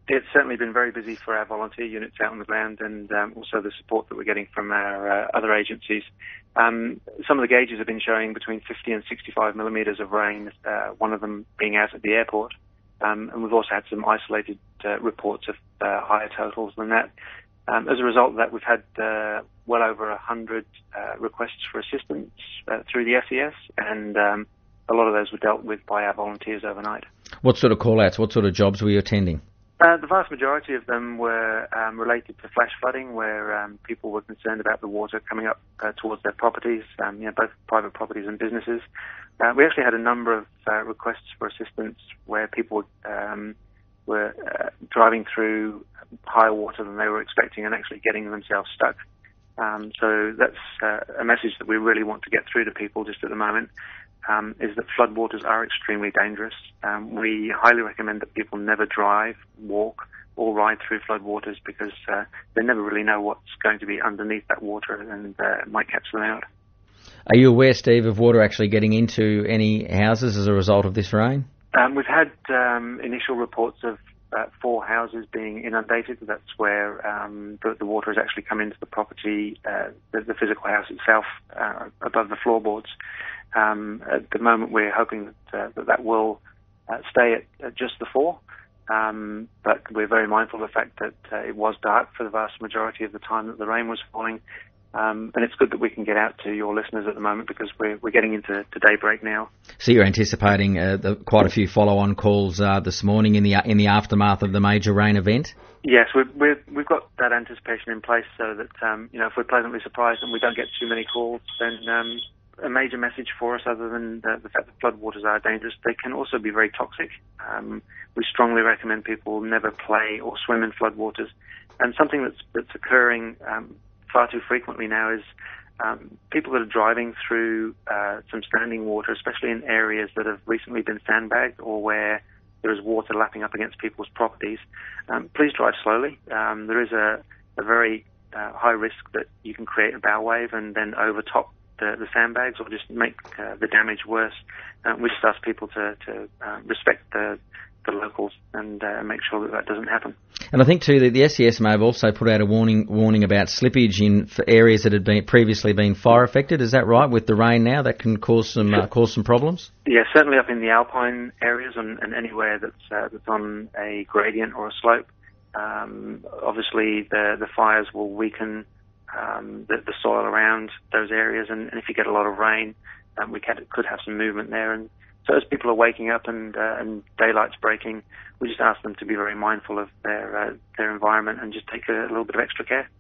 It's certainly been very busy for our volunteer units out on the ground, and also the support that we're getting from our other agencies. Some of the gauges have been showing between 50 and 65 millimetres of rain, one of them being out at the airport. And we've also had some isolated reports of higher totals than that. As a result of that, we've had well over 100 requests for assistance through the SES, and a lot of those were dealt with by our volunteers overnight. What sort of call-outs, what sort of jobs were you attending? The vast majority of them were related to flash flooding, where people were concerned about the water coming up towards their properties, both private properties and businesses. We actually had a number of requests for assistance where people were driving through higher water than they were expecting and actually getting themselves stuck. So that's a message that we really want to get through to people just at the moment. Is that floodwaters are extremely dangerous. We highly recommend that people never drive, walk, or ride through floodwaters because they never really know what's going to be underneath that water and it might catch them out. Are you aware, Steve, of water actually getting into any houses as a result of this rain? We've had initial reports of 4 houses being inundated. That's where the water has actually come into the property, the physical house itself, above the floorboards. At the moment, we're hoping that will stay at just the 4, but we're very mindful of the fact that it was dark for the vast majority of the time that the rain was falling, and it's good that we can get out to your listeners at the moment because we're getting into daybreak now. So you're anticipating quite a few follow-on calls this morning in the aftermath of the major rain event? Yes, we've got that anticipation in place so that if we're pleasantly surprised and we don't get too many calls, then a major message for us, other than the fact that floodwaters are dangerous, they can also be very toxic. We strongly recommend people never play or swim in floodwaters. And something that's occurring far too frequently now is people that are driving through some standing water, especially in areas that have recently been sandbagged or where there is water lapping up against people's properties. Please drive slowly. There is a very high risk that you can create a bow wave and then overtop the sandbags or just make the damage worse. We just ask people to respect the locals and make sure that doesn't happen. And I think too that the SES may have also put out a warning about slippage for areas that had previously been fire affected. Is that right? With the rain now, that can cause some problems. Yeah, certainly up in the alpine areas and anywhere that's on a gradient or a slope. Obviously, the fires will weaken the soil around those areas, and if you get a lot of rain, we could have some movement there. And so as people are waking up and daylight's breaking, we just ask them to be very mindful of their environment and just take a little bit of extra care.